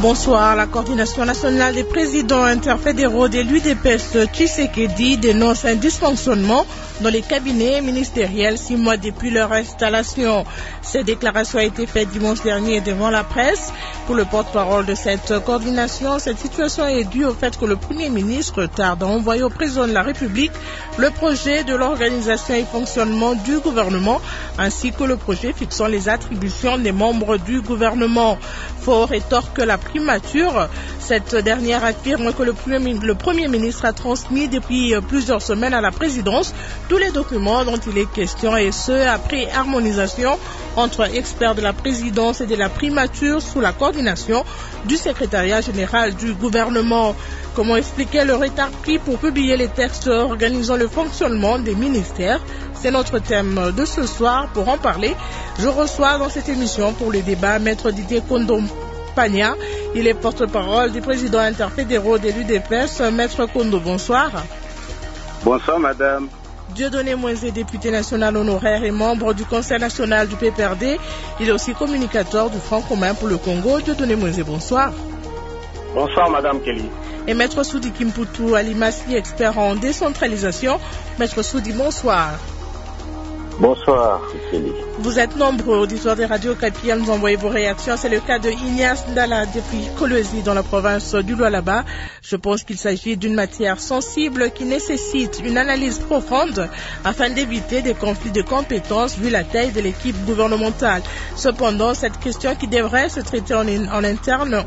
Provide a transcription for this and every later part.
Bonsoir. La coordination nationale des présidents interfédéraux de l'UDPS Tshisekedi dénonce un dysfonctionnement dans les cabinets ministériels 6 mois depuis leur installation. Cette déclaration a été faite dimanche dernier devant la presse. Pour le porte-parole de cette coordination, cette situation est due au fait que le Premier ministre tarde à envoyer au président de la République le projet de l'organisation et fonctionnement du gouvernement ainsi que le projet fixant les attributions des membres du gouvernement. Fort rétorque la primature. Cette dernière affirme que le Premier ministre a transmis depuis plusieurs semaines à la présidence tous les documents dont il est question et ce, après harmonisation entre experts de la présidence et de la primature sous la coordination du secrétariat général du gouvernement. Comment expliquer le retard pris pour publier les textes organisant le fonctionnement des ministères? C'est notre thème de ce soir. Pour en parler, je reçois dans cette émission pour le débat Maître Didier Kondo Pagna. Il est porte-parole du président interfédéraux de l'UDPS. Maître Kondo, bonsoir. Bonsoir, madame. Dieudonné Moïse, député national honoraire et membre du Conseil national du PPRD. Il est aussi communicateur du Front commun pour le Congo. Dieudonné Moïse, bonsoir. Bonsoir, madame Kelly. Et Maître Soudi Kimputu Alimassi, expert en décentralisation. Maître Soudi, bonsoir. Bonsoir, Kelly. Vous êtes nombreux, auditeurs des radios Okapi, à nous envoyer vos réactions. C'est le cas de Ignace Ndala depuis Kolwezi dans la province du Lualaba. Je pense qu'il s'agit d'une matière sensible qui nécessite une analyse profonde afin d'éviter des conflits de compétences vu la taille de l'équipe gouvernementale. Cependant, cette question devrait se traiter en interne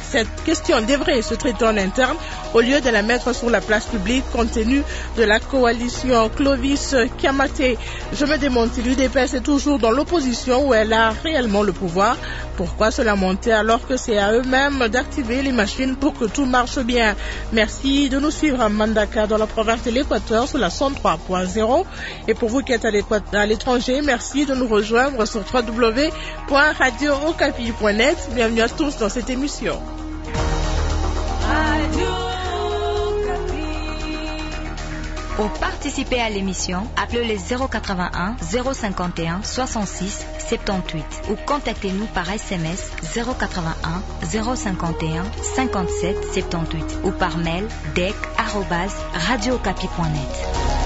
au lieu de la mettre sur la place publique compte tenu de la coalition Clovis Kiamate. Je me demande si l'UDPS est toujours dans l'opposition où elle a réellement le pouvoir. Pourquoi se lamenter alors que c'est à eux-mêmes d'activer les machines pour que tout marche bien? Merci de nous suivre à Mandaka dans la province de l'Équateur sur la 103.0. Et pour vous qui êtes à l'étranger, merci de nous rejoindre sur www.radiookapi.net. Bienvenue à tous dans cette émission. Pour participer à l'émission, appelez les 081 051 66 78 ou contactez-nous par SMS 081 051 57 78 ou par mail dec@radiookapi.net.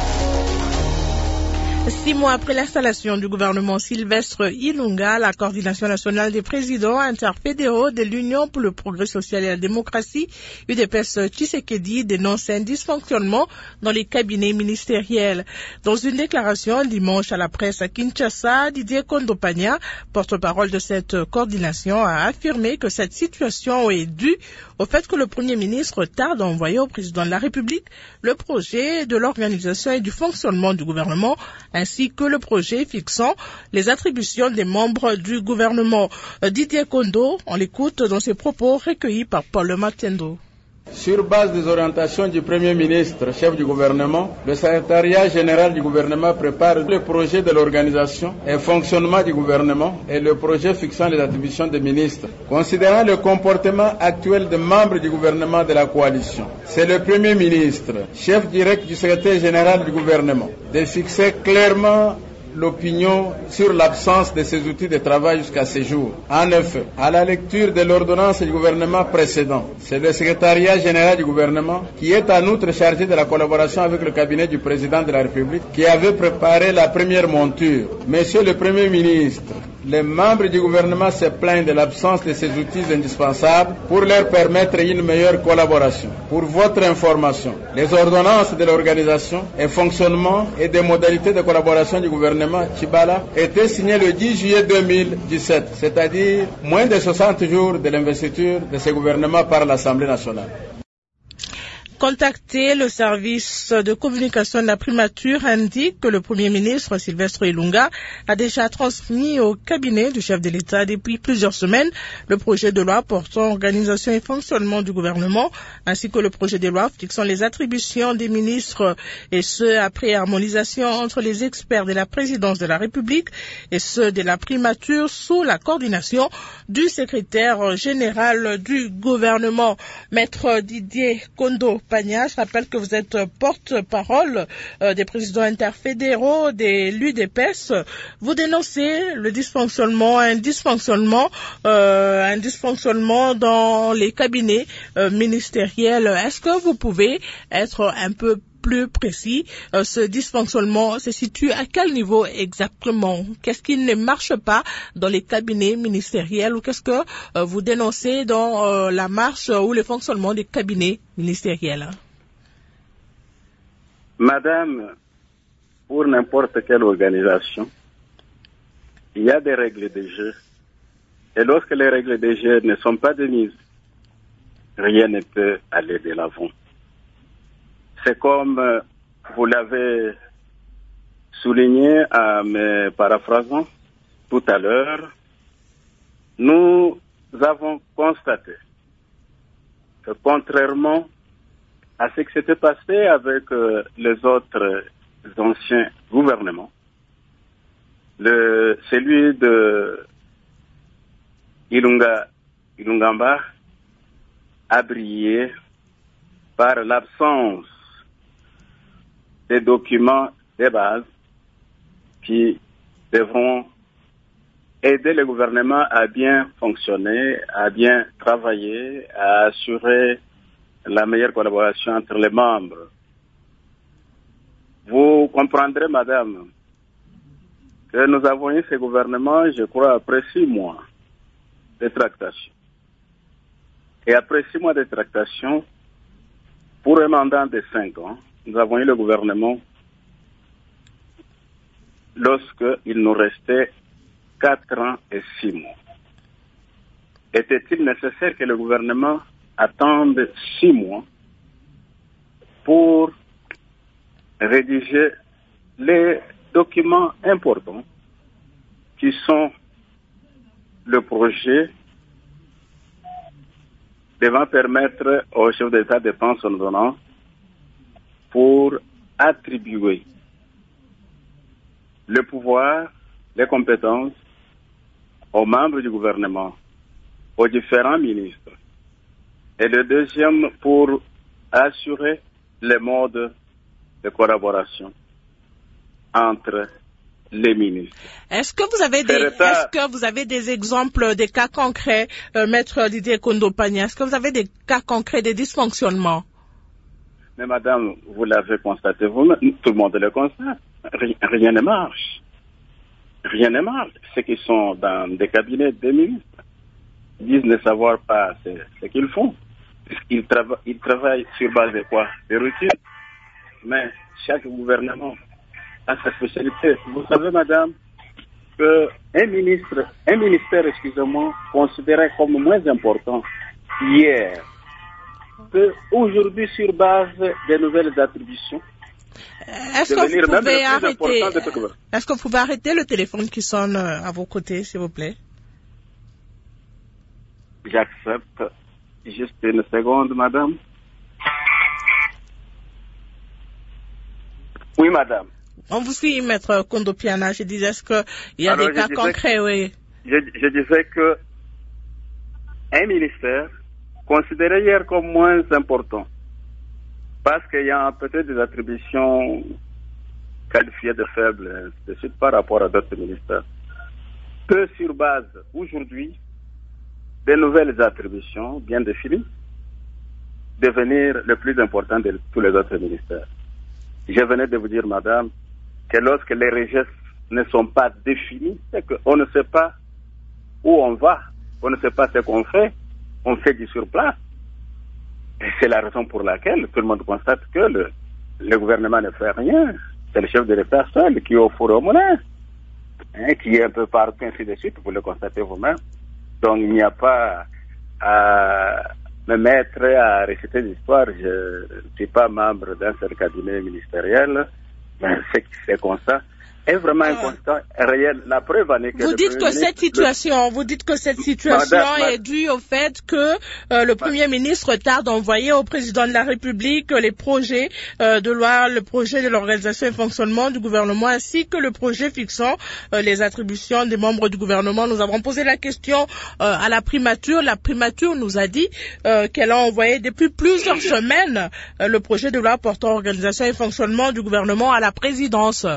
6 mois après l'installation du gouvernement Sylvestre Ilunga, la coordination nationale des présidents interfédéraux de l'Union pour le progrès social et la démocratie, UDPS Tshisekedi, dénonce un dysfonctionnement dans les cabinets ministériels. Dans une déclaration dimanche à la presse à Kinshasa, Didier Kondo Pagna, porte-parole de cette coordination, a affirmé que cette situation est due au fait que le Premier ministre tarde à envoyer au président de la République le projet de l'organisation et du fonctionnement du gouvernement ainsi que le projet fixant les attributions des membres du gouvernement. Didier Kondo, on l'écoute dans ses propos recueillis par Paul Matendo. Sur base des orientations du Premier ministre, chef du gouvernement, le secrétariat général du gouvernement prépare le projet de l'organisation et fonctionnement du gouvernement et le projet fixant les attributions des ministres. Considérant le comportement actuel des membres du gouvernement de la coalition, c'est le Premier ministre, chef direct du secrétaire général du gouvernement, de fixer clairement l'opinion sur l'absence de ces outils de travail jusqu'à ce jour. En effet, à la lecture de l'ordonnance du gouvernement précédent, c'est le secrétariat général du gouvernement qui est en outre chargé de la collaboration avec le cabinet du président de la République qui avait préparé la première monture. Monsieur le Premier ministre, les membres du gouvernement se plaignent de l'absence de ces outils indispensables pour leur permettre une meilleure collaboration. Pour votre information, les ordonnances de l'organisation et fonctionnement et des modalités de collaboration du gouvernement Tchibala étaient signées le 10 juillet 2017, c'est-à-dire moins de 60 jours de l'investiture de ce gouvernement par l'Assemblée nationale. Contacté, le service de communication de la primature indique que le Premier ministre Sylvestre Ilunga a déjà transmis au cabinet du chef de l'État depuis plusieurs semaines le projet de loi portant organisation et fonctionnement du gouvernement ainsi que le projet de loi fixant les attributions des ministres et ce après harmonisation entre les experts de la présidence de la République et ceux de la primature sous la coordination du secrétaire général du gouvernement. Maître Didier Kondo Pagna. Je rappelle que vous êtes porte-parole des présidents interfédéraux de l'UDPS. Vous dénoncez le dysfonctionnement dans les cabinets ministériels. Est-ce que vous pouvez être un peu plus précis? Ce dysfonctionnement se situe à quel niveau exactement? Qu'est-ce qui ne marche pas dans les cabinets ministériels ou qu'est-ce que vous dénoncez dans la marche ou le fonctionnement des cabinets ministériels? Madame, pour n'importe quelle organisation, il y a des règles de jeu. Et lorsque les règles de jeu ne sont pas démises, rien ne peut aller de l'avant. C'est comme vous l'avez souligné à mes paraphrasant tout à l'heure, nous avons constaté que contrairement à ce qui s'était passé avec les autres anciens gouvernements, celui de Ilungamba a brillé par l'absence des documents de base qui devront aider le gouvernement à bien fonctionner, à bien travailler, à assurer la meilleure collaboration entre les membres. Vous comprendrez, madame, que nous avons eu ce gouvernement, je crois, après 6 mois de tractation. Et après 6 mois de tractation, pour un mandat de 5 ans, nous avons eu le gouvernement lorsqu'il nous restait 4 ans et 6 mois. Était-il nécessaire que le gouvernement attende 6 mois pour rédiger les documents importants qui sont le projet devant permettre au chef d'État de prendre son ordonnance pour attribuer le pouvoir, les compétences aux membres du gouvernement, aux différents ministres. Et le deuxième, pour assurer les modes de collaboration entre les ministres. Est-ce que vous avez des exemples, des cas concrets, Maître Didier Kondo-Pagna? Est-ce que vous avez des cas concrets de dysfonctionnement? Mais madame, vous l'avez constaté vous-même, tout le monde le constate. Rien ne marche. Rien ne marche. Ceux qui sont dans des cabinets des ministres disent ne savoir pas ce qu'ils font. Ils travaillent sur base de quoi? De routine. Mais chaque gouvernement a sa spécialité. Vous savez, madame, qu'un ministère, considéré comme moins important hier, qu'aujourd'hui, sur base des nouvelles attributions, est-ce que vous pouvez arrêter le téléphone qui sonne à vos côtés, s'il vous plaît? J'accepte. Juste une seconde, madame. Oui, madame. On vous suit, Maître Kondo-Pagna. Je disais, est-ce qu'il y a des cas concrets, oui? Je disais que un ministère considéré hier comme moins important, parce qu'il y a peut-être des attributions qualifiées de faibles, de suite par rapport à d'autres ministères, peut, sur base, aujourd'hui, des nouvelles attributions bien définies, devenir le plus important de tous les autres ministères. Je venais de vous dire, madame, que lorsque les registres ne sont pas définis, c'est qu'on ne sait pas où on va, on ne sait pas ce qu'on fait, on fait du surplace. Et c'est la raison pour laquelle tout le monde constate que le gouvernement ne fait rien. C'est le chef de l'État seul qui est au four et au moulin, qui est un peu partout, ainsi de suite, vous le constatez vous-même. Donc il n'y a pas à me mettre à réciter l'histoire. Je ne suis pas membre d'un seul cabinet ministériel, mais c'est comme ça. est vraiment inconstant, réel. La preuve en est que vous dites que cette situation est due au fait que le Premier ministre tarde à envoyer au président de la République les projets de loi, le projet de l'organisation et fonctionnement du gouvernement, ainsi que le projet fixant les attributions des membres du gouvernement. Nous avons posé la question à la primature. La primature nous a dit qu'elle a envoyé depuis plusieurs semaines le projet de loi portant organisation et fonctionnement du gouvernement à la présidence.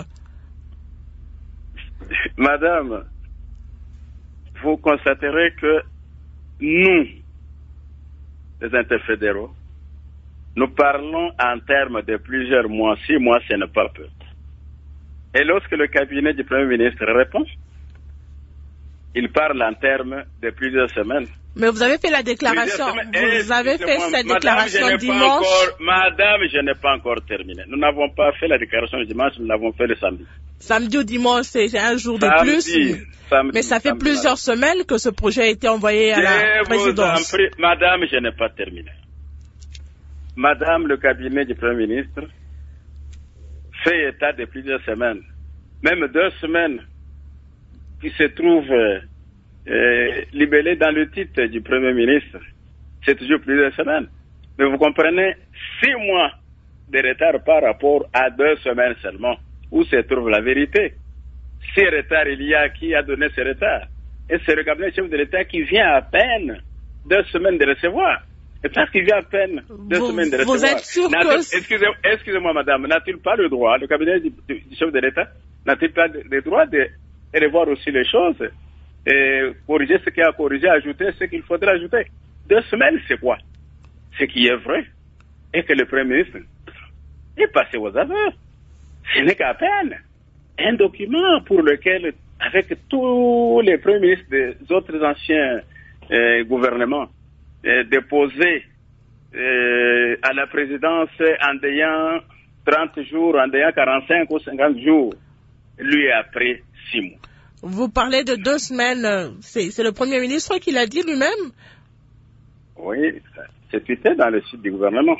Madame, vous constaterez que nous, les interfédéraux, nous parlons en termes de plusieurs mois. 6 mois, ce n'est pas peu. Et lorsque le cabinet du Premier ministre répond, il parle en termes de plusieurs semaines. Mais vous avez fait la déclaration, vous avez fait cette déclaration dimanche. Madame, je n'ai pas encore terminé. Nous n'avons pas fait la déclaration dimanche, nous l'avons fait le samedi. Samedi ou dimanche, c'est un jour de plus. Mais ça fait plusieurs semaines que ce projet a été envoyé à la présidence. Madame, je n'ai pas terminé. Madame, le cabinet du Premier ministre fait état de plusieurs semaines, même 2 semaines, qui se trouvent libellées dans le titre du Premier ministre. C'est toujours plusieurs semaines. Mais vous comprenez, 6 mois de retard par rapport à 2 semaines seulement. Où se trouve la vérité? Si retard il y a, qui a donné ce retard? Et c'est le cabinet chef de l'État qui vient à peine 2 semaines de recevoir. Et parce qu'il vient à peine 2 semaines de recevoir. Vous êtes sûr que... Excusez-moi, madame, n'a-t-il pas le droit, le cabinet du chef de l'État, n'a-t-il pas le droit de revoir aussi les choses et corriger ce qu'il y a à corriger, ajouter ce qu'il faudrait ajouter? 2 semaines, c'est quoi? Ce qui est vrai est que le Premier ministre est passé aux aveux. Ce n'est qu'à peine un document pour lequel, avec tous les premiers ministres des autres anciens gouvernements, déposé à la présidence en ayant 30 jours, en ayant 45 ou 50 jours, lui a pris 6 mois. Vous parlez de 2 semaines, c'est le Premier ministre qui l'a dit lui-même? Oui, c'est cité dans le site du gouvernement.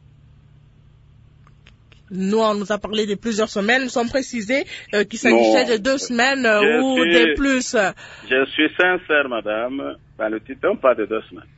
Nous, on nous a parlé de plusieurs semaines, sans préciser qu'il s'agissait de 2 semaines ou de plus. Je suis sincère, madame. Dans le titre, on parle de 2 semaines.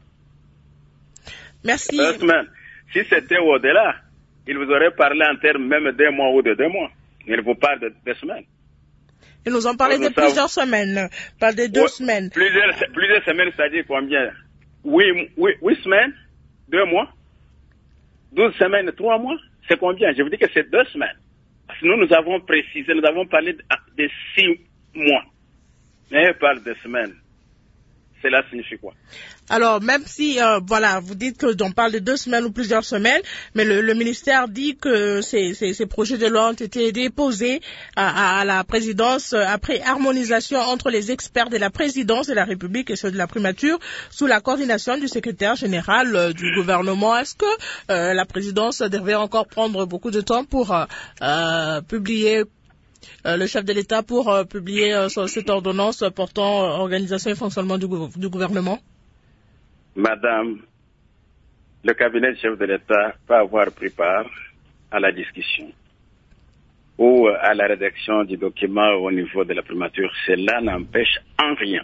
Merci. 2 semaines. Si c'était au-delà, il vous aurait parlé en termes même d'1 mois ou de 2 mois. Il vous parle de 2 semaines. Ils nous ont parlé de plusieurs semaines, pas de 2 semaines. Plusieurs semaines, c'est-à-dire combien? 8 semaines, 2 mois, 12 semaines, 3 mois. C'est combien? Je vous dis que c'est 2 semaines. Parce que nous avons précisé, nous avons parlé de 6 mois. Mais on parle de semaines. Cela signifie quoi? Alors, même si, vous dites qu'on parle de 2 semaines ou plusieurs semaines, mais le ministère dit que ces projets de loi ont été déposés à la présidence après harmonisation entre les experts de la présidence de la République et ceux de la primature, sous la coordination du secrétaire général du gouvernement. Est-ce que la présidence devrait encore prendre beaucoup de temps pour publier le chef de l'État pour publier cette ordonnance portant organisation et fonctionnement du gouvernement? Madame, le cabinet du chef de l'État va avoir pris part à la discussion ou à la rédaction du document au niveau de la primature. Cela n'empêche en rien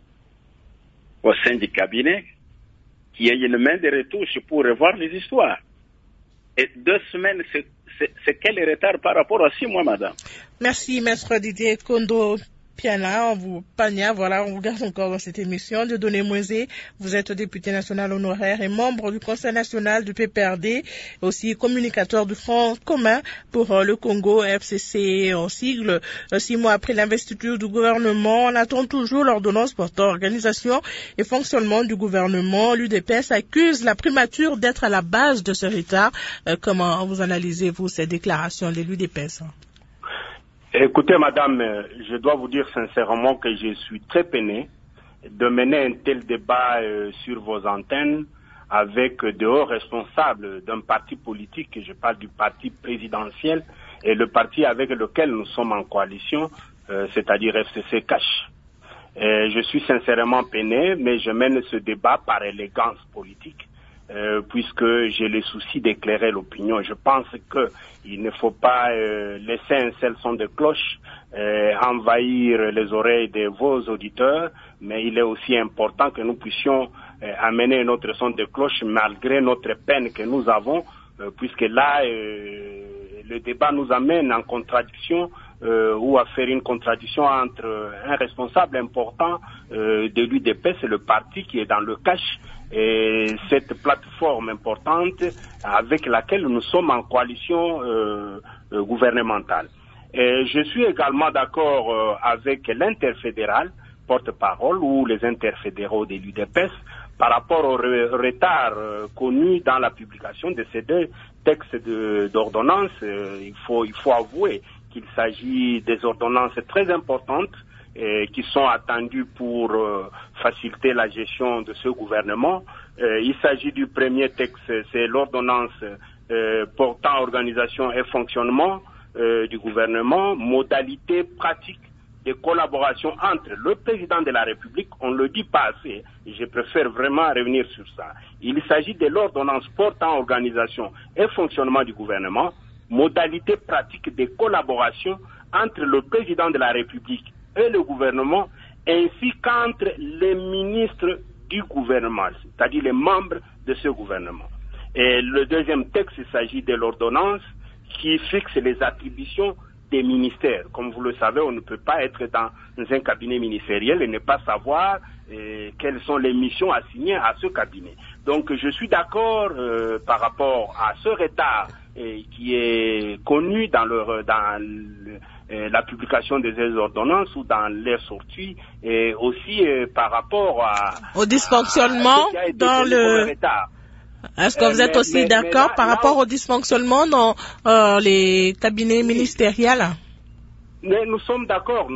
au sein du cabinet qu'il y ait une main de retouche pour revoir les histoires. Et 2 semaines, c'est quel retard par rapport à 6 mois, madame? Merci, maître Didier Kondo Piana. On vous garde encore dans cette émission. Dieudonné Moisé, vous êtes député national honoraire et membre du Conseil national du PPRD, aussi communicateur du Front commun pour le Congo, FCC en sigle. 6 mois après l'investiture du gouvernement, on attend toujours l'ordonnance portant organisation et fonctionnement du gouvernement. L'UDPS accuse la primature d'être à la base de ce retard. Comment vous analysez-vous ces déclarations de l'UDPS? Écoutez, madame, je dois vous dire sincèrement que je suis très peiné de mener un tel débat sur vos antennes avec de hauts responsables d'un parti politique, je parle du parti présidentiel, et le parti avec lequel nous sommes en coalition, c'est-à-dire FCC Cash. Je suis sincèrement peiné, mais je mène ce débat par élégance politique. puisque j'ai le souci d'éclairer l'opinion. Je pense qu'il ne faut pas laisser un seul son de cloche envahir les oreilles de vos auditeurs, mais il est aussi important que nous puissions amener notre son de cloche malgré notre peine que nous avons, puisque là, le débat nous amène en contradiction ou à faire une contradiction entre un responsable important de l'UDPS, c'est le parti qui est dans le cash, et cette plateforme importante avec laquelle nous sommes en coalition gouvernementale. Et je suis également d'accord avec l'interfédéral, porte-parole, ou les interfédéraux de l'UDPS, par rapport au retard connu dans la publication de ces deux textes d'ordonnance. Il faut avouer qu'il s'agit des ordonnances très importantes qui sont attendues pour faciliter la gestion de ce gouvernement. Il s'agit du premier texte, c'est l'ordonnance portant organisation et fonctionnement du gouvernement, modalités pratiques de collaboration entre le président de la République, on ne le dit pas assez, et je préfère vraiment revenir sur ça. Il s'agit de l'ordonnance portant organisation et fonctionnement du gouvernement, modalités pratiques de collaboration entre le président de la République et le gouvernement, ainsi qu'entre les ministres du gouvernement, c'est-à-dire les membres de ce gouvernement. Et le deuxième texte, il s'agit de l'ordonnance qui fixe les attributions des ministères. Comme vous le savez, on ne peut pas être dans un cabinet ministériel et ne pas savoir quelles sont les missions assignées à ce cabinet. Donc je suis d'accord par rapport à ce retard qui est connu dans la publication des ordonnances ou dans les sorties, et aussi par rapport au dysfonctionnement dans le retard. Est-ce que vous êtes aussi d'accord par rapport au dysfonctionnement dans les cabinets ministériels? Mais nous sommes d'accord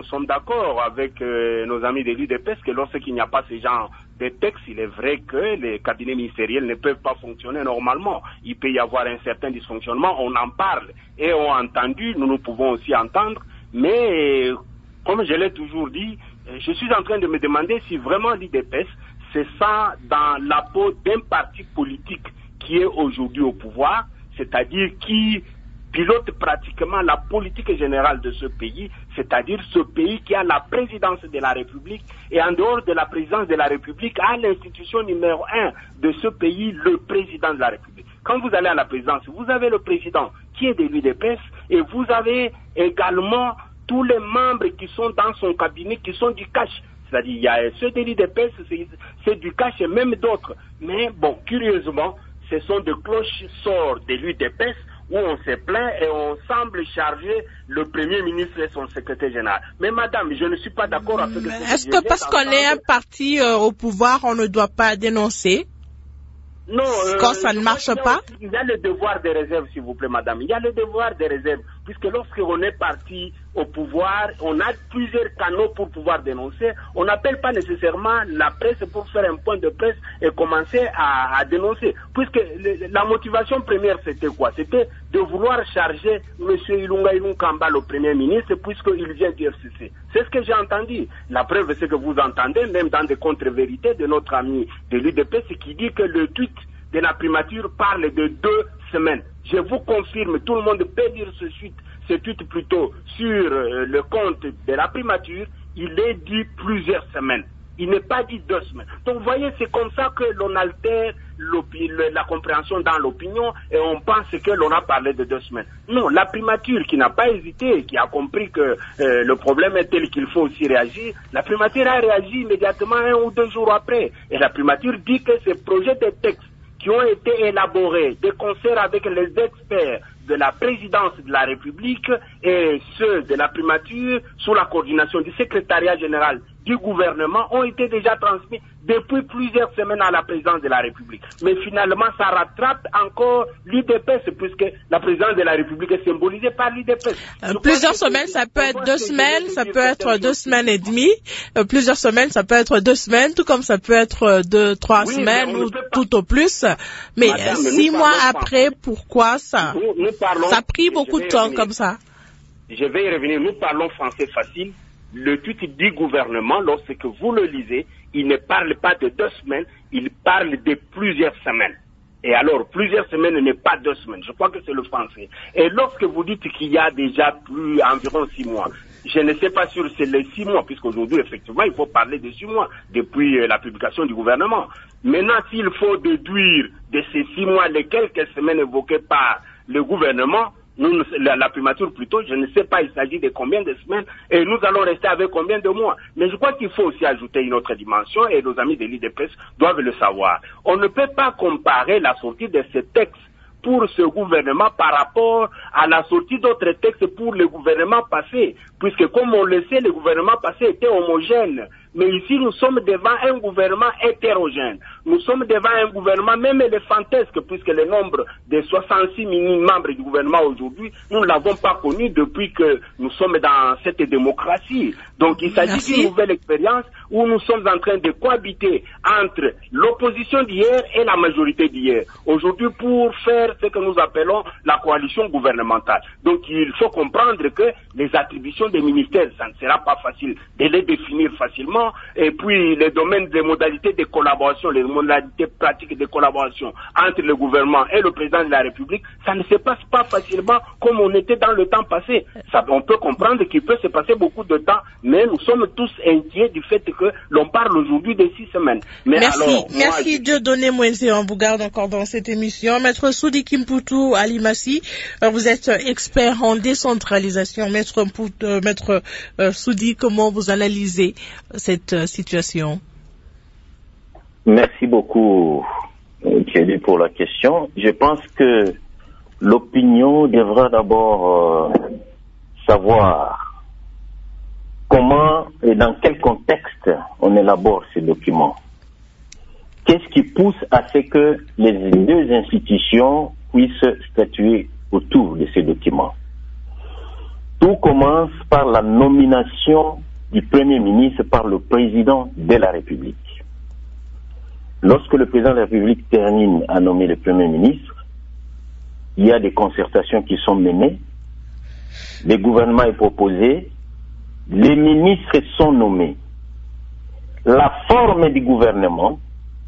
avec nos amis de l'UDPS que lorsqu'il n'y a pas ce genre de texte, il est vrai que les cabinets ministériels ne peuvent pas fonctionner normalement. Il peut y avoir un certain dysfonctionnement, on en parle et on a entendu, nous pouvons aussi entendre, mais comme je l'ai toujours dit, je suis en train de me demander si vraiment l'UDPS c'est ça dans la peau d'un parti politique qui est aujourd'hui au pouvoir, c'est-à-dire qui pilote pratiquement la politique générale de ce pays, c'est-à-dire ce pays qui a la présidence de la République, et en dehors de la présidence de la République, a l'institution numéro 1 de ce pays, le président de la République. Quand vous allez à la présidence, vous avez le président qui est de l'UDPS, et vous avez également tous les membres qui sont dans son cabinet, qui sont du cash. C'est-à-dire, il y a ceux de l'UDPS, c'est du cash et même d'autres. Mais bon, curieusement, ce sont des cloches sorts de l'UDPS où on se plaint et on semble charger le Premier ministre et son secrétaire général. Mais madame, je ne suis pas d'accord avec ce que est-ce que parce qu'on est un parti au pouvoir, on ne doit pas dénoncer? Non, quand ça ne marche pas? Il y a le devoir de réserve, s'il vous plaît, madame. Il y a le devoir de réserve, puisque lorsqu'on est parti au pouvoir, on a plusieurs canaux pour pouvoir dénoncer. On n'appelle pas nécessairement la presse pour faire un point de presse et commencer à dénoncer. Puisque la motivation première, c'était quoi? C'était de vouloir charger M. Ilunga Ilunkamba, le Premier ministre, puisqu'il vient du FCC. C'est ce que j'ai entendu. La preuve, c'est que vous entendez, même dans des contre-vérités de notre ami de l'UDPS, qui dit que le tweet de la primature parle de 2 semaines. Je vous confirme, tout le monde peut dire ce tweet plutôt sur le compte de la primature, il est dit plusieurs semaines. Il n'est pas dit 2 semaines. Donc vous voyez, c'est comme ça que l'on altère la compréhension dans l'opinion et on pense que l'on a parlé de 2 semaines. Non, la primature qui n'a pas hésité, qui a compris que le problème est tel qu'il faut aussi réagir, la primature a réagi immédiatement 1 ou 2 jours après. Et la primature dit que ces projets de textes qui ont été élaborés de concert avec les experts de la présidence de la République et ceux de la primature sous la coordination du secrétariat général du gouvernement ont été déjà transmis depuis plusieurs semaines à la présidence de la République. Mais finalement, ça rattrape encore l'UDPS, puisque la présidence de la République est symbolisée par l'UDPS. Plusieurs semaines, ça peut être 2 semaines, ça peut être 2 semaines et demie. Plusieurs semaines, ça peut être 2 semaines, tout comme ça peut être 2-3 semaines ou tout au plus. Mais madame, 6 mois après, pourquoi ça? Ça a pris beaucoup de temps comme ça. Je vais y revenir. Nous parlons français facile. Le tweet du gouvernement, lorsque vous le lisez, il ne parle pas de 2 semaines, il parle de plusieurs semaines. Et alors, plusieurs semaines n'est pas 2 semaines. Je crois que c'est le français. Et lorsque vous dites qu'il y a déjà environ 6 mois, je ne sais pas si c'est les 6 mois, puisqu'aujourd'hui, effectivement, il faut parler de 6 mois depuis la publication du gouvernement. Maintenant, s'il faut déduire de ces 6 mois les quelques semaines évoquées par le gouvernement, la primature plutôt, je ne sais pas il s'agit de combien de semaines et nous allons rester avec combien de mois. Mais je crois qu'il faut aussi ajouter une autre dimension et nos amis de l'IDPS doivent le savoir. On ne peut pas comparer la sortie de ce texte pour ce gouvernement par rapport à la sortie d'autres textes pour le gouvernement passé, puisque comme on le sait, le gouvernement passé était homogène. Mais ici, nous sommes devant un gouvernement hétérogène. Nous sommes devant un gouvernement même éléphantesque, puisque le nombre de 66 membres du gouvernement aujourd'hui, nous ne l'avons pas connu depuis que nous sommes dans cette démocratie. Donc il s'agit d'une nouvelle expérience où nous sommes en train de cohabiter entre l'opposition d'hier et la majorité d'hier. Aujourd'hui, pour faire ce que nous appelons la coalition gouvernementale. Donc il faut comprendre que les attributions des ministères, ça ne sera pas facile de les définir facilement. Et puis les domaines des modalités de collaboration, les modalités pratiques de collaboration entre le gouvernement et le président de la République, ça ne se passe pas facilement comme on était dans le temps passé. On peut comprendre qu'il peut se passer beaucoup de temps, mais nous sommes tous inquiets du fait que l'on parle aujourd'hui de 6 semaines. Mais merci de donner Moïse en Bougarde encore dans cette émission. Maître Soudi Kimpoutou Alimassi, vous êtes expert en décentralisation. Maître Soudi, comment vous analysez cette situation? Merci beaucoup, Thierry, pour la question. Je pense que l'opinion devra d'abord savoir comment et dans quel contexte on élabore ces documents. Qu'est-ce qui pousse à ce que les deux institutions puissent statuer autour de ces documents? Tout commence par la nomination du Premier ministre par le président de la République. Lorsque le président de la République termine à nommer le Premier ministre, il y a des concertations qui sont menées, le gouvernement est proposé, les ministres sont nommés. La forme du gouvernement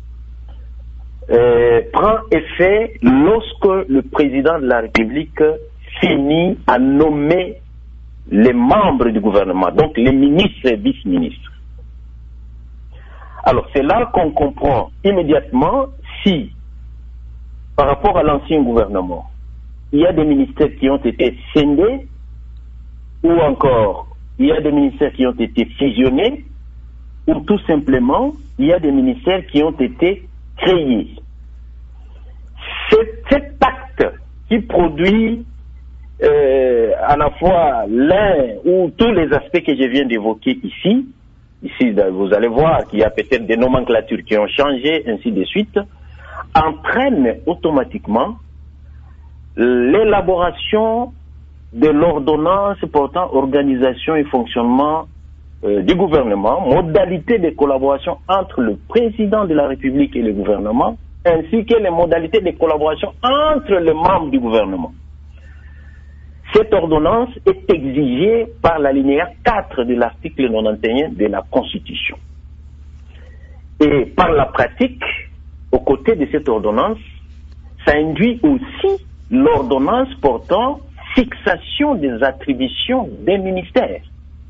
prend effet lorsque le président de la République finit à nommer les membres du gouvernement, donc les ministres et vice-ministres. Alors c'est là qu'on comprend immédiatement si, par rapport à l'ancien gouvernement, il y a des ministères qui ont été scindés ou encore il y a des ministères qui ont été fusionnés ou tout simplement il y a des ministères qui ont été créés. C'est cet acte qui produit à la fois l'un ou tous les aspects que je viens d'évoquer ici, vous allez voir qu'il y a peut-être des nomenclatures qui ont changé, ainsi de suite, entraîne automatiquement l'élaboration de l'ordonnance portant organisation et fonctionnement du gouvernement, modalités de collaboration entre le président de la République et le gouvernement, ainsi que les modalités de collaboration entre les membres du gouvernement. Cette ordonnance est exigée par l'alinéa 4 de l'article 91 de la Constitution. Et par la pratique, aux côtés de cette ordonnance, ça induit aussi l'ordonnance portant fixation des attributions des ministères.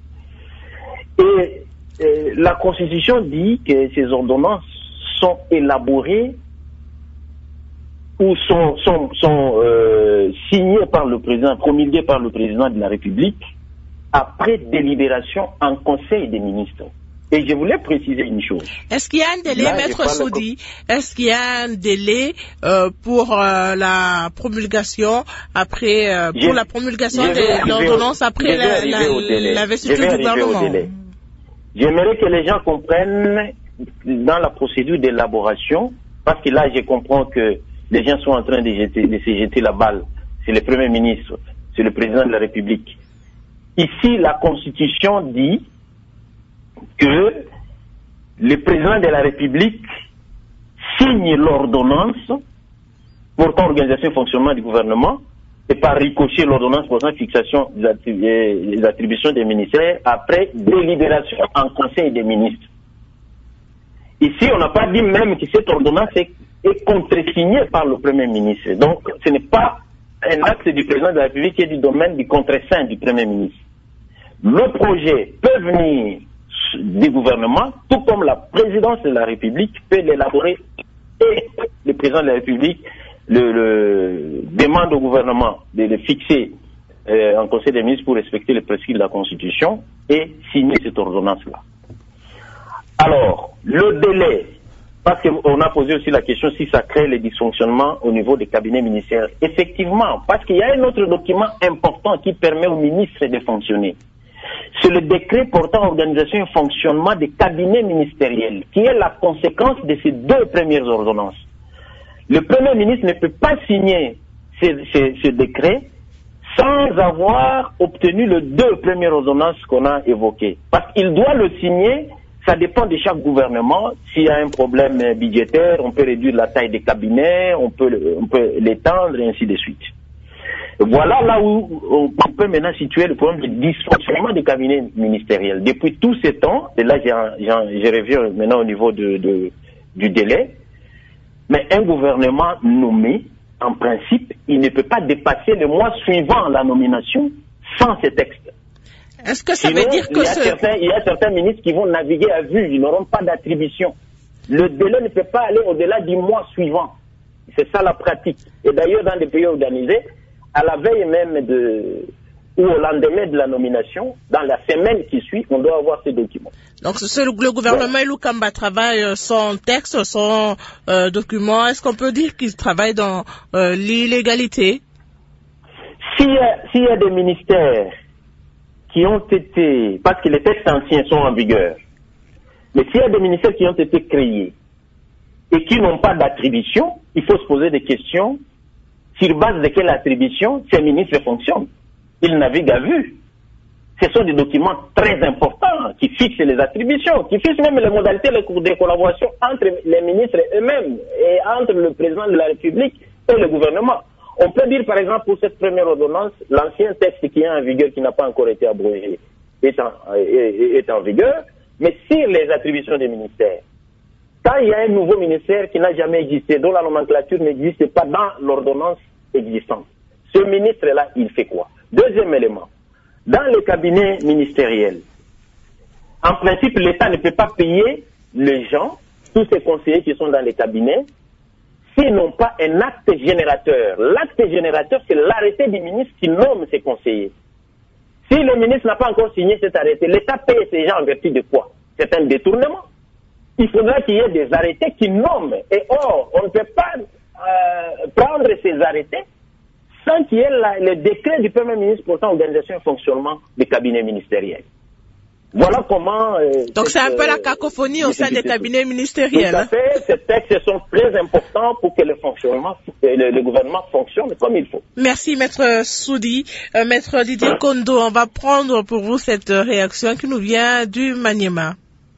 Et la Constitution dit que ces ordonnances sont élaborées ou sont signés par le président, promulgués par le président de la République, après délibération en Conseil des ministres. Et je voulais préciser une chose. Est-ce qu'il y a un délai, Maître Soudi? Est-ce qu'il y a un délai pour la promulgation après, pour la promulgation de l'ordonnance après l'investiture du gouvernement? J'aimerais que les gens comprennent dans la procédure d'élaboration, parce que là, je comprends que les gens sont en train de se jeter la balle. C'est le Premier ministre, c'est le président de la République. Ici, la Constitution dit que le président de la République signe l'ordonnance portant organisation et fonctionnement du gouvernement et par ricochet l'ordonnance portant fixation des attributions des ministères après délibération en Conseil des ministres. Ici, on n'a pas dit même que cette ordonnance est est contresigné par le Premier ministre. Donc, ce n'est pas un acte du président de la République qui est du domaine du contreseing du Premier ministre. Le projet peut venir du gouvernement, tout comme la présidence de la République peut l'élaborer, et le président de la République demande au gouvernement de le fixer en Conseil des ministres pour respecter les prescrits de la Constitution et signer cette ordonnance-là. Alors, le délai, parce qu'on a posé aussi la question si ça crée les dysfonctionnements au niveau des cabinets ministériels. Effectivement, parce qu'il y a un autre document important qui permet aux ministres de fonctionner. C'est le décret portant organisation et fonctionnement des cabinets ministériels, qui est la conséquence de ces deux premières ordonnances. Le Premier ministre ne peut pas signer ce décret sans avoir obtenu les deux premières ordonnances qu'on a évoquées. Parce qu'il doit le signer, ça dépend de chaque gouvernement. S'il y a un problème budgétaire, on peut réduire la taille des cabinets, on peut l'étendre et ainsi de suite. Voilà là où on peut maintenant situer le problème de dysfonctionnement des cabinets ministériels. Depuis tous ces temps, et là je reviens maintenant au niveau du délai, mais un gouvernement nommé, en principe, il ne peut pas dépasser le mois suivant la nomination sans ce texte. Est-ce que ça veut dire que il y a certains ministres qui vont naviguer à vue, ils n'auront pas d'attribution. Le délai ne peut pas aller au-delà du mois suivant. C'est ça la pratique. Et d'ailleurs, dans des pays organisés, à la veille même ou au lendemain de la nomination, dans la semaine qui suit, on doit avoir ces documents. Donc, le gouvernement Iloukamba travaille son texte, son document. Est-ce qu'on peut dire qu'il travaille dans l'illégalité? S'il y a des ministères qui ont été, parce que les textes anciens sont en vigueur, mais s'il y a des ministères qui ont été créés et qui n'ont pas d'attribution, il faut se poser des questions sur base de quelle attribution ces ministres fonctionnent. Ils naviguent à vue. Ce sont des documents très importants qui fixent les attributions, qui fixent même les modalités de collaboration entre les ministres eux-mêmes et entre le président de la République et le gouvernement. On peut dire, par exemple, pour cette première ordonnance, l'ancien texte qui est en vigueur, qui n'a pas encore été abrogé, est en vigueur, mais sur les attributions des ministères. Quand il y a un nouveau ministère qui n'a jamais existé, dont la nomenclature n'existe pas dans l'ordonnance existante, ce ministre-là, il fait quoi? Deuxième élément, dans les cabinets ministériels, en principe, l'État ne peut pas payer les gens, tous ces conseillers qui sont dans les cabinets, s'ils n'ont pas un acte générateur. L'acte générateur, c'est l'arrêté du ministre qui nomme ses conseillers. Si le ministre n'a pas encore signé cet arrêté, l'État paye ces gens en vertu de quoi? C'est un détournement. Il faudra qu'il y ait des arrêtés qui nomment. Et or, on ne peut pas prendre ces arrêtés sans qu'il y ait le décret du Premier ministre portant organisation et fonctionnement des cabinets ministériels. Voilà comment... Donc c'est un peu la cacophonie au sein des cabinets ministériels. Tout à fait. Ces textes sont très importants pour que le gouvernement fonctionne comme il faut. Merci, Maître Soudi. Maître Didier Kondo, on va prendre pour vous cette réaction qui nous vient du Maniema.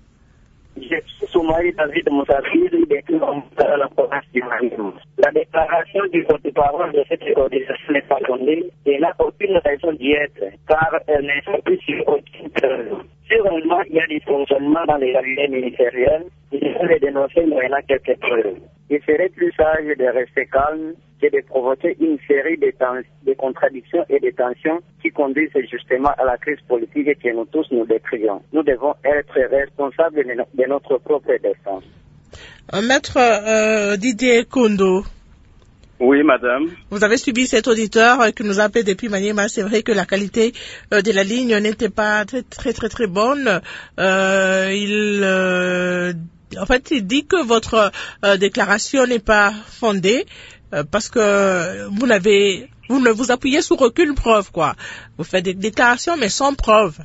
Je suis Soumaï David Moussafir, depuis la province du Maniema. La déclaration du porte-parole de cette organisation n'est pas fondée et n'a aucune raison d'y être, car elle n'est plus sur aucune preuve. Sûrement, il y a des fonctionnements dans les cabinets ministériels, il faut les dénoncer moyennant quelques preuves. Il serait plus sage de rester calme que de provoquer une série de contradictions et de tensions qui conduisent justement à la crise politique que nous tous nous décrivons. Nous devons être responsables de notre propre destin. Maître Didier Kondo. Oui, madame. Vous avez suivi cet auditeur qui nous appelle depuis Maniema. C'est vrai que la qualité de la ligne n'était pas très bonne. En fait, il dit que votre déclaration n'est pas fondée parce que vous ne vous appuyez sur aucune preuve, quoi. Vous faites des déclarations, mais sans preuve.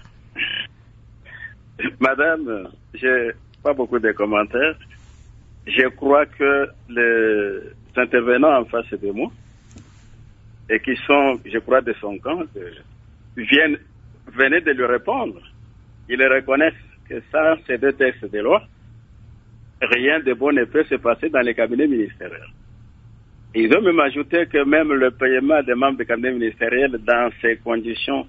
Madame, j'ai pas beaucoup de commentaires. Je crois que les intervenants en face de moi, et qui sont, je crois, de son camp, venaient de lui répondre. Ils reconnaissent que ça, c'est deux textes de loi. Rien de bon ne peut se passer dans les cabinets ministériels. Ils ont même ajouté que même le paiement des membres des cabinets ministériels dans ces conditions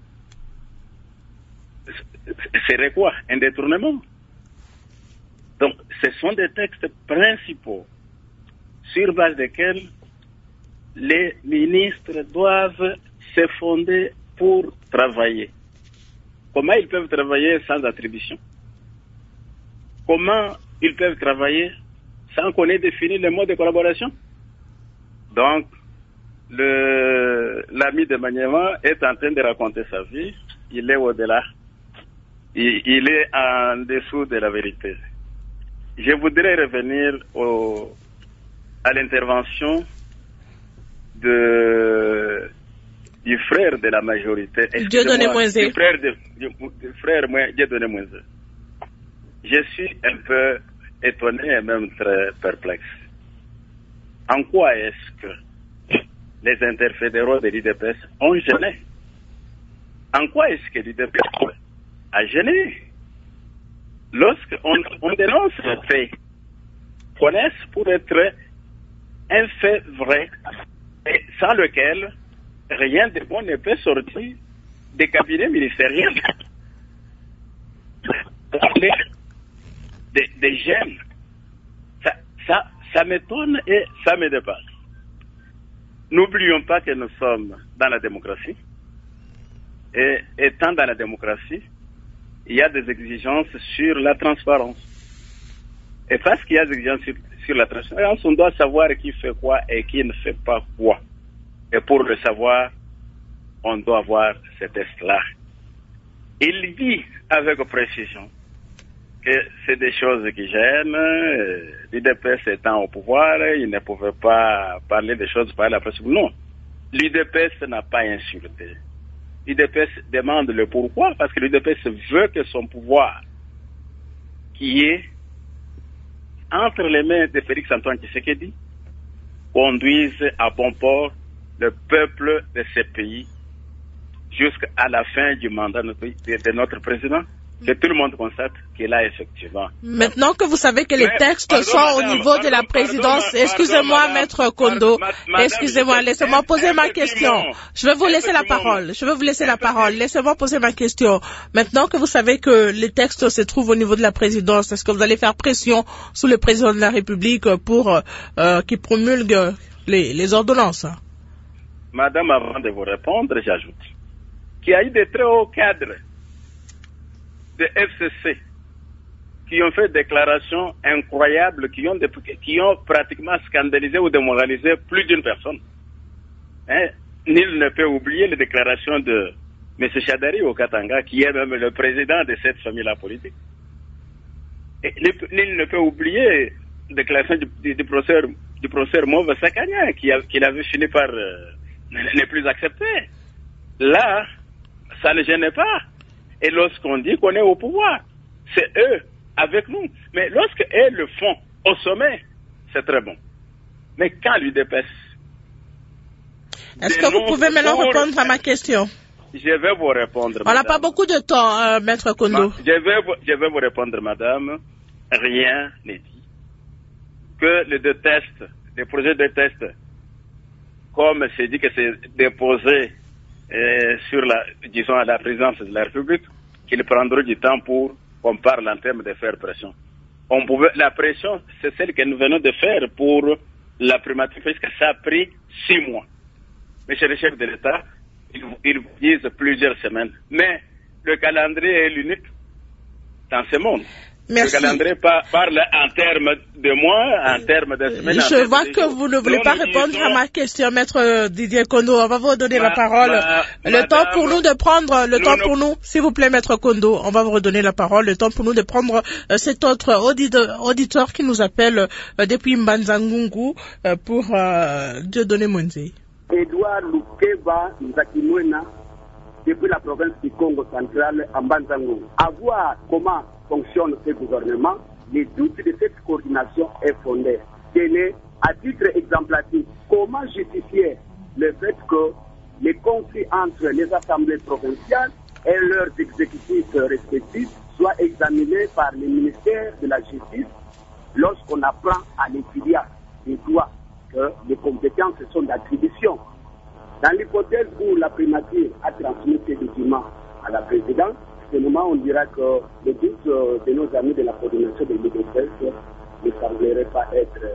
serait quoi? Un détournement. Donc, ce sont des textes principaux sur base desquelles les ministres doivent se fonder pour travailler. Comment ils peuvent travailler sans attribution? Comment ils peuvent travailler sans qu'on ait défini le mode de collaboration? Donc, l'ami de Maniema est en train de raconter sa vie. Il est au-delà. Il est en dessous de la vérité. Je voudrais revenir à l'intervention du frère de la majorité. Dieudonné Moïse. Du frère Dieudonné Moïse. Je suis un peu étonné et même très perplexe. En quoi est-ce que les interfédéraux de l'IDPS ont gêné? En quoi est-ce que l'IDPS a gêné? Lorsqu'on dénonce un fait, connaissent pour être un fait vrai, et sans lequel rien de bon ne peut sortir des cabinets ministériels. Des jeunes, ça m'étonne et ça me dépasse. N'oublions pas que nous sommes dans la démocratie. Et étant dans la démocratie, il y a des exigences sur la transparence. Et parce qu'il y a des exigences sur la transparence, on doit savoir qui fait quoi et qui ne fait pas quoi. Et pour le savoir, on doit avoir ce test-là. Il dit avec précision que c'est des choses qui gênent. L'IDPS étant au pouvoir, il ne pouvait pas parler des choses par la presse. Non, l'IDPS n'a pas insulté. L'IDPS demande le pourquoi, parce que l'IDPS veut que son pouvoir, qui est entre les mains de Félix Antoine Tshisekedi, conduise à bon port le peuple de ce pays jusqu'à la fin du mandat de notre président, que tout le monde constate qu'il a effectivement. Maintenant que vous savez que les textes sont au niveau de la présidence, excusez-moi, Maître Kondo, excusez-moi, laissez-moi poser ma question. Je vais vous laisser la parole. Laissez-moi poser ma question. Maintenant que vous savez que les textes se trouvent au niveau de la présidence, est-ce que vous allez faire pression sous le président de la République pour qu'il promulgue les ordonnances? Madame, avant de vous répondre, j'ajoute qu'il y a eu de très hauts cadres de FCC qui ont fait des déclarations incroyables, qui ont pratiquement scandalisé ou démoralisé plus d'une personne. Nul ne peut oublier les déclarations de M. Chadari au Katanga, qui est même le président de cette famille-là politique. Et nul ne peut oublier les déclarations du professeur Mauve Sakanya, qu'il avait fini par ne plus accepter. Là, ça ne gêne pas. Et lorsqu'on dit qu'on est au pouvoir, c'est eux avec nous. Mais lorsque eux le font au sommet, c'est très bon. Mais quand l'UDPS... Est-ce que vous pouvez maintenant répondre à ma question? Je vais vous répondre, On n'a pas beaucoup de temps, Maître Kondo. Je vais vous répondre, madame. Rien n'est dit. Que les projets de test, comme c'est dit que c'est déposé sur la présidence de la République, qu'il prendra du temps pour qu'on parle en termes de faire pression. La pression, c'est celle que nous venons de faire pour la primature, parce que ça a pris 6 mois. Monsieur le chef de l'État, ils disent plusieurs semaines. Mais le calendrier est l'unique dans ce monde. Merci. Le calendrier parle en termes de mois, en termes de semaines. Je vois que vous ne voulez pas répondre à ma question, Maître Didier Kondo. On va vous donner la parole. Le temps pour nous de prendre, s'il vous plaît, Maître Kondo, on va vous redonner la parole. Le temps pour nous de prendre cet autre auditeur qui nous appelle depuis Mbanzangungu pour Dieudonné Moïse. Edouard Lukeba Nzakimwena, depuis la province du Congo central, à Mbanzangungu. À voir comment fonctionne ce gouvernement, le doute de cette coordination est fondé. À titre exemplatif, comment justifier le fait que les conflits entre les assemblées provinciales et leurs exécutifs respectifs soient examinés par le ministère de la Justice lorsqu'on apprend à l'étudiant des droits que les compétences sont d'attribution. Dans l'hypothèse où la primature a transmis ces documents à la présidence, à ce moment, on dira que le doute de nos amis de la coordination de l'UDPS ne semblerait pas être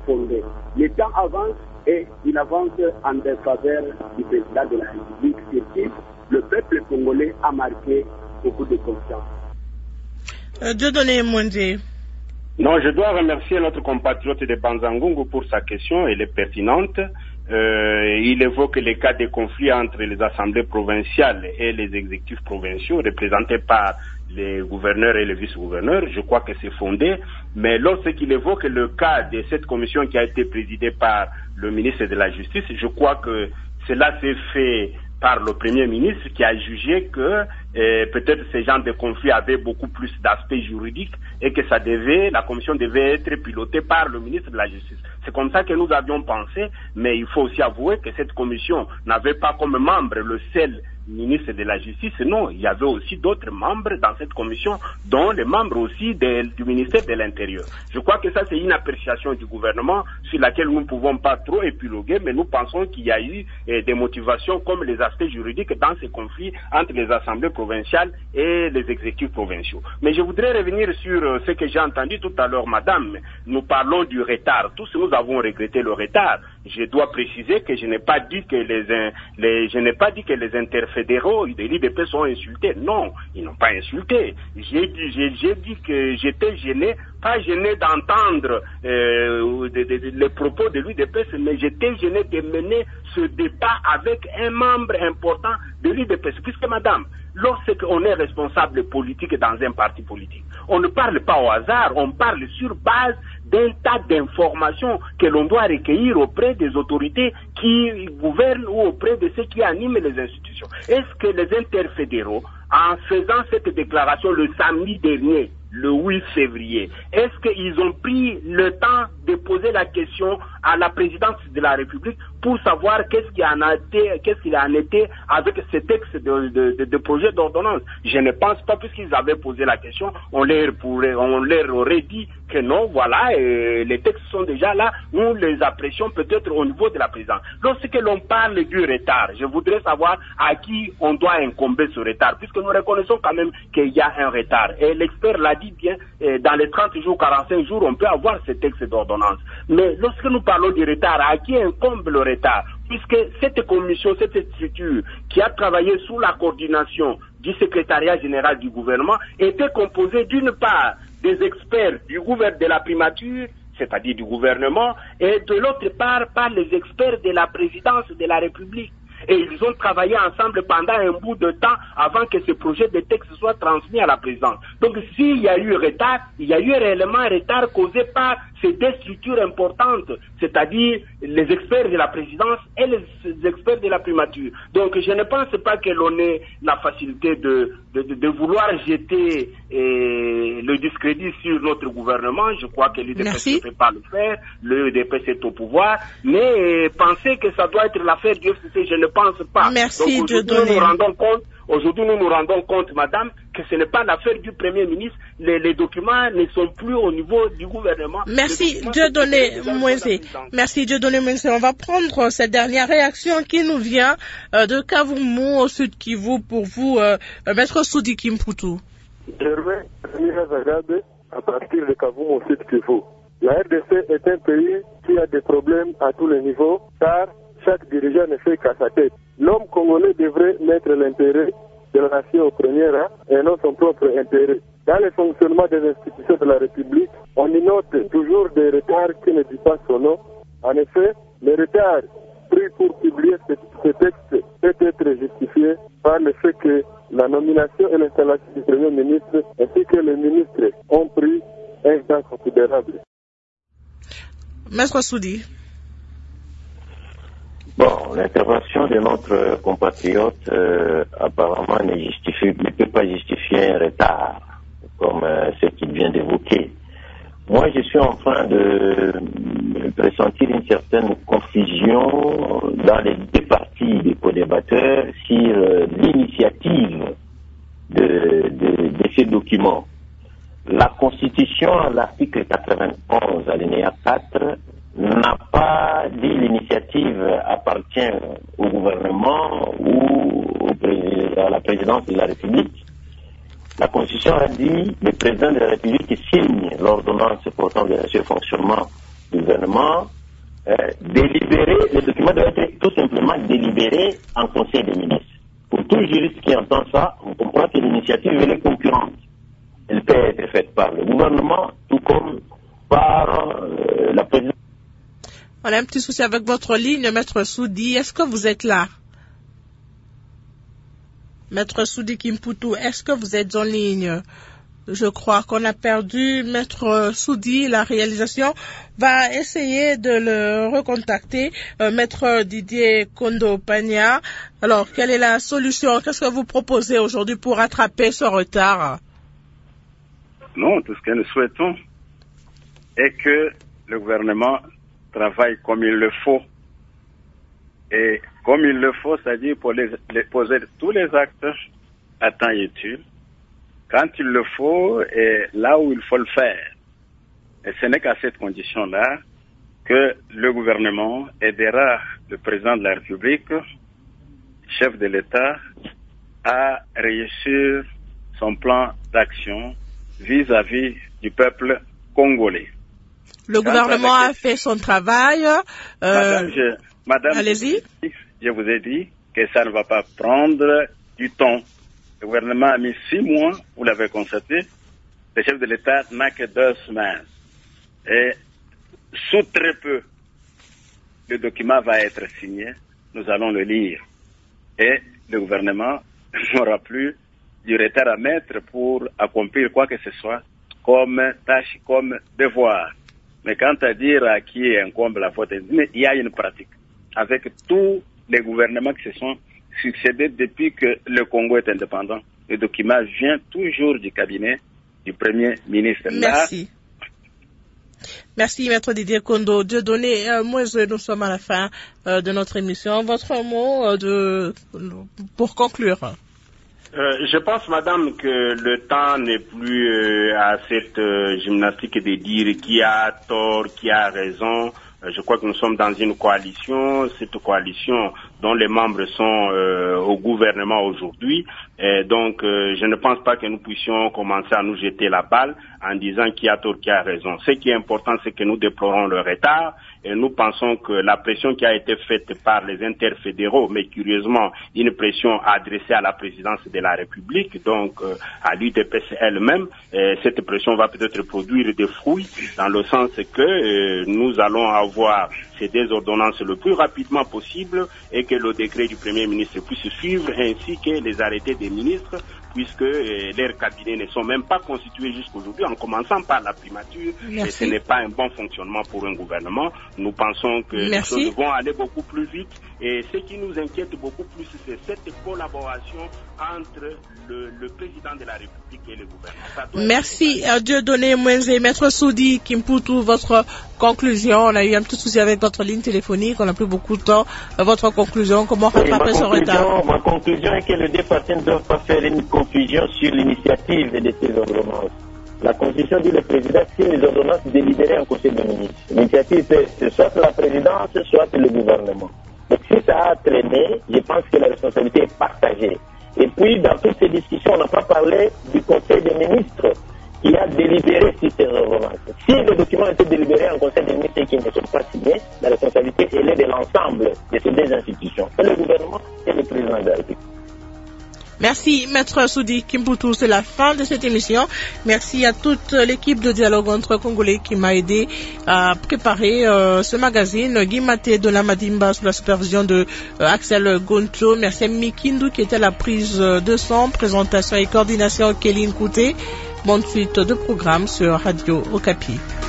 fondée. Le temps avance et il avance en faveur du président de la République, sur qui le peuple congolais a marqué beaucoup de confiance. Dieudonné Mwende. Non, je dois remercier notre compatriote de Banzangungu pour sa question, elle est pertinente. Il évoque les cas de conflits entre les assemblées provinciales et les exécutifs provinciaux représentés par les gouverneurs et les vice-gouverneurs. Je crois que c'est fondé, mais lorsqu'il évoque le cas de cette commission qui a été présidée par le ministre de la Justice, je crois que cela s'est fait par le Premier ministre qui a jugé que peut-être ces genres de conflits avaient beaucoup plus d'aspects juridiques et que la commission devait être pilotée par le ministre de la Justice. C'est comme ça que nous avions pensé, mais il faut aussi avouer que cette commission n'avait pas comme membre le seul ministre de la Justice. Non, il y avait aussi d'autres membres dans cette commission, dont les membres aussi du ministère de l'Intérieur. Je crois que ça, c'est une appréciation du gouvernement sur laquelle nous ne pouvons pas trop épiloguer, mais nous pensons qu'il y a eu des motivations comme les aspects juridiques dans ces conflits entre les assemblées provinciales et les exécutifs provinciaux. Mais je voudrais revenir sur ce que j'ai entendu tout à l'heure, madame. Nous parlons du retard. Tous nous avons regretté le retard. Je dois préciser que je n'ai pas dit que les interfédéraux de l'IDP sont insultés. Non, ils n'ont pas insulté. J'ai dit que j'étais gêné, pas gêné d'entendre les propos de l'UDPS, mais j'étais gêné de mener ce débat avec un membre important de l'UDPS. Puisque, madame, lorsqu'on est responsable politique dans un parti politique, on ne parle pas au hasard, on parle sur base d'un tas d'informations que l'on doit recueillir auprès des autorités qui gouvernent ou auprès de ceux qui animent les institutions. Est-ce que les interfédéraux, en faisant cette déclaration le samedi dernier, le 8 février, est-ce qu'ils ont pris le temps de poser la question à la présidence de la République pour savoir qu'est-ce qu'il en était avec ce texte de projet d'ordonnance? Je ne pense pas, puisqu'ils avaient posé la question, on leur aurait dit que non, voilà, les textes sont déjà là, nous les apprécions peut-être au niveau de la présidence. Lorsque l'on parle du retard, je voudrais savoir à qui on doit incomber ce retard, puisque nous reconnaissons quand même qu'il y a un retard. Et l'expert l'a dit bien, dans les 30 jours, 45 jours, on peut avoir ce texte d'ordonnance. Mais lorsque nous parlons du retard, à qui incombe le retard? Puisque cette commission, cette structure qui a travaillé sous la coordination du secrétariat général du gouvernement était composée d'une part des experts de la primature, c'est-à-dire du gouvernement, et de l'autre part par les experts de la présidence de la République. Et ils ont travaillé ensemble pendant un bout de temps avant que ce projet de texte soit transmis à la présidence. Donc s'il y a eu retard, il y a eu réellement un retard causé par ces deux structures importantes, c'est-à-dire les experts de la présidence et les experts de la primature. Donc je ne pense pas que l'on ait la facilité de vouloir jeter le discrédit sur notre gouvernement. Je crois que l'UDPS ne peut pas le faire, l'UDPS est au pouvoir, mais penser que ça doit être l'affaire du FCC, je ne pense pas. Merci. Donc aujourd'hui nous nous rendons compte, madame, que ce n'est pas l'affaire du Premier ministre, les documents ne sont plus au niveau du gouvernement. Merci Dieudonné Mwende. Merci Dieudonné Mwende. On va prendre cette dernière réaction qui nous vient de Kavumu au Sud Kivu pour vous, Maître Soudi Kimpoutou. Germain Zagabe, à partir de Kavumu au Sud Kivu. La RDC est un pays qui a des problèmes à tous les niveaux, car chaque dirigeant ne fait qu'à sa tête. L'homme congolais devrait mettre l'intérêt de la nation au premier rang et non son propre intérêt. Dans le fonctionnement des institutions de la République, on y note toujours des retards qui ne disent pas son nom. En effet, le retard pris pour publier ce texte peut être justifié par le fait que la nomination et l'installation du Premier ministre ainsi que les ministres ont pris un temps considérable. Maître Soudi. Bon, l'intervention de notre compatriote apparemment ne peut pas justifier un retard, comme ce qu'il vient d'évoquer. Moi, je suis en train de pressentir une certaine confusion dans les deux parties des co-débatteurs sur l'initiative de ces documents. La Constitution, à l'article 91, alinéa 4, n'a pas dit l'initiative appartient au gouvernement ou à la présidence de la République. La Constitution a dit le président de la République signe l'ordonnance portant bien sûr fonctionnement gouvernement délibéré, le document doit être tout simplement délibéré en Conseil des ministres. Pour tout juriste qui entend ça, on comprend que l'initiative est concurrente. Elle peut être faite par le gouvernement, tout comme par la présidence. On a un petit souci avec votre ligne, Maître Soudi. Est-ce que vous êtes là? Maître Soudi Kimputu, est-ce que vous êtes en ligne? Je crois qu'on a perdu Maître Soudi. La réalisation va essayer de le recontacter. Maître Didier Kondo-Pagna. Alors, quelle est la solution? Qu'est-ce que vous proposez aujourd'hui pour rattraper ce retard? Non, tout ce que nous souhaitons est que le gouvernement travaille comme il le faut. Et comme il le faut, c'est-à-dire pour poser tous les actes à temps utile, quand il le faut et là où il faut le faire. Et ce n'est qu'à cette condition-là que le gouvernement aidera le président de la République, chef de l'État, à réussir son plan d'action vis-à-vis du peuple congolais. Le gouvernement a fait son travail. Madame, allez-y. Je vous ai dit que ça ne va pas prendre du temps. Le gouvernement a mis 6 mois, vous l'avez constaté. Le chef de l'État n'a que 2 semaines. Et sous très peu, le document va être signé. Nous allons le lire. Et le gouvernement n'aura plus du retard à mettre pour accomplir quoi que ce soit comme tâche, comme devoir. Mais quant à dire à qui incombe la faute, il y a une pratique. Avec tous les gouvernements qui se sont succédés depuis que le Congo est indépendant, le document vient toujours du cabinet du Premier ministre. Merci. Merci, Maître Didier Kondo. Dieudonné, nous sommes à la fin de notre émission. Votre mot pour conclure? Je pense, madame, que le temps n'est plus à cette gymnastique de dire qui a tort, qui a raison. Je crois que nous sommes dans une coalition, cette coalition dont les membres sont au gouvernement aujourd'hui. Donc, je ne pense pas que nous puissions commencer à nous jeter la balle en disant qui a tort, qui a raison. Ce qui est important, c'est que nous déplorons le retard et nous pensons que la pression qui a été faite par les interfédéraux, mais curieusement, une pression adressée à la présidence de la République, donc à l'UDPS elle-même, cette pression va peut-être produire des fruits dans le sens que nous allons avoir ces 2 ordonnances le plus rapidement possible et que le décret du Premier ministre puisse suivre ainsi que les arrêtés des ministres puisque leurs cabinets ne sont même pas constitués jusqu'aujourd'hui, en commençant par la primature. Et ce n'est pas un bon fonctionnement pour un gouvernement. Nous pensons que les choses vont aller beaucoup plus vite. Et ce qui nous inquiète beaucoup plus, c'est cette collaboration entre le président de la République et le gouvernement. Merci, Dieudonné Mwenze. Maître Soudi Kimputu, votre conclusion. On a eu un petit souci avec votre ligne téléphonique, on n'a plus beaucoup de temps. Votre conclusion, comment rattraper ce retard? Ma conclusion est que les 2 parties ne doivent pas faire une confusion sur l'initiative de ces ordonnances. La Constitution dit le président signe les ordonnances délibérées en Conseil des ministres. L'initiative, c'est soit la présidence, soit le gouvernement. Donc si ça a traîné, je pense que la responsabilité est partagée. Et puis, dans toutes ces discussions, on n'a pas parlé du Conseil des ministres qui a délibéré sur ces ordonnances. Si le document était délibéré en Conseil des ministres et qu'ils ne sont pas signés, la responsabilité elle est de l'ensemble de ces 2 institutions, et le gouvernement et le président de la République. Merci, Maître Soudi Kimputu. C'est la fin de cette émission. Merci à toute l'équipe de Dialogue entre Congolais qui m'a aidé à préparer ce magazine. Guy Maté de la Madimba sous la supervision de Axel Goncho. Merci à Mikindu qui était à la prise de son, présentation et coordination Kéline Kouté. Bonne suite de programme sur Radio Okapi.